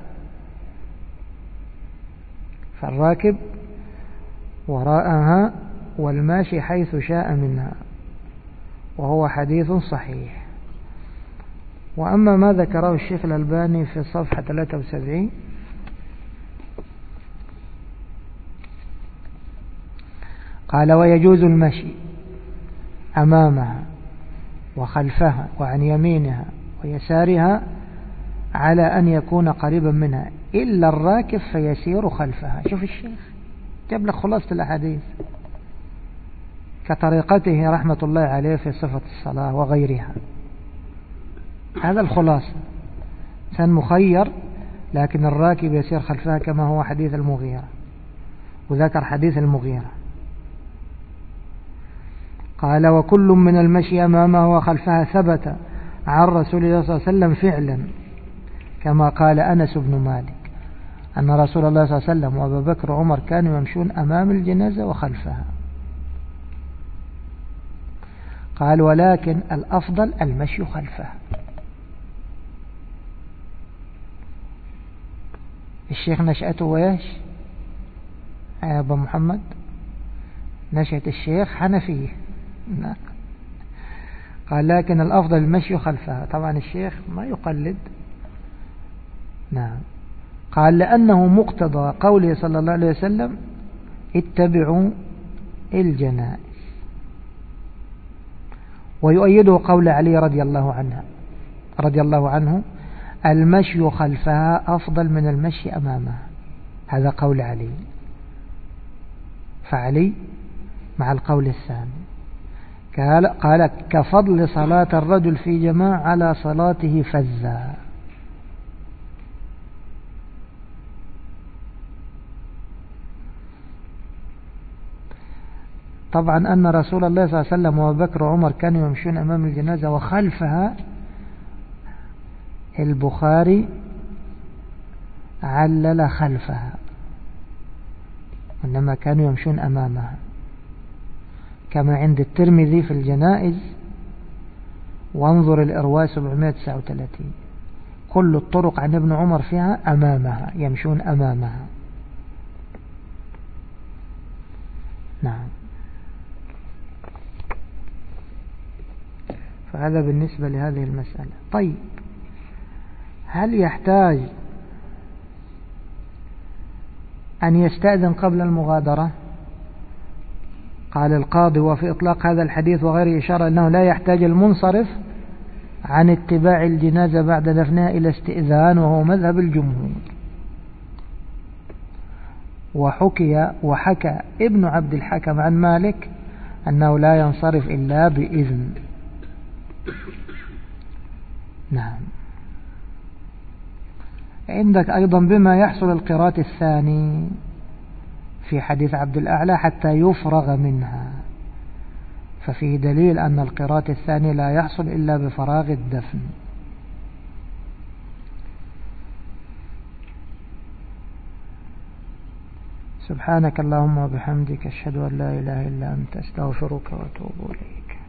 فالراكب وراءها والماشي حيث شاء منها، وهو حديث صحيح. وأما ما ذكره الشيخ الألباني في صفحة ثلاثة وسبعين قال ويجوز المشي أمامها وخلفها وعن يمينها ويسارها على أن يكون قريبا منها إلا الراكب فيسير خلفها. شوف الشيخ جاب لك خلاصة الأحاديث كطريقته رحمة الله عليه في صفة الصلاة وغيرها. هذا الخلاصة. إنسان مخير لكن الراكب يسير خلفها كما هو حديث المغيرة، وذكر حديث المغيرة. قال وكل من المشي أمامها وخلفها ثبت عن رسول الله صلى الله عليه وسلم فعلا، كما قال أنس بن مالك أن رسول الله صلى الله عليه وسلم وأبا بكر وعمر كانوا يمشون أمام الجنازة وخلفها. قال ولكن الأفضل المشي خلفها. الشيخ نشأته ويش يا أبا محمد؟ نشأة الشيخ حنفية. نعم. قال لكن الأفضل المشي خلفها. طبعا الشيخ ما يقلد. نعم. قال لأنه مقتضى قوله صلى الله عليه وسلم اتبعوا الجنائز، ويؤيده قول علي رضي الله عنه رضي الله عنه المشي خلفها أفضل من المشي أمامها. هذا قول علي، فعلي مع القول الثاني. قال, قال كفضل صلاة الرجل في جماعة على صلاته فزا. طبعا أن رسول الله صلى الله عليه وسلم وأبو بكر وعمر كانوا يمشون أمام الجنازة وخلفها، البخاري علل خلفها، إنما كانوا يمشون أمامها، كما عند الترمذي في الجنائز وانظر الإرواء سبعمائة وتسعة وثلاثين، كل الطرق عن ابن عمر فيها أمامها، يمشون أمامها. نعم. فهذا بالنسبة لهذه المسألة. طيب هل يحتاج أن يستأذن قبل المغادرة؟ قال القاضي وفي إطلاق هذا الحديث وغيره إشارة أنه لا يحتاج المنصرف عن اتباع الجنازة بعد دفنها إلى استئذان، وهو مذهب الجمهور. وحكي وحكى ابن عبد الحكم عن مالك أنه لا ينصرف إلا بإذن. نعم. عندك أيضا بما يحصل القراءة الثاني في حديث عبد الأعلى حتى يفرغ منها، ففيه دليل أن القراءة الثاني لا يحصل إلا بفراغ الدفن. سبحانك اللهم وبحمدك أشهد أن لا إله إلا أنت أستغفرك وأتوب إليك.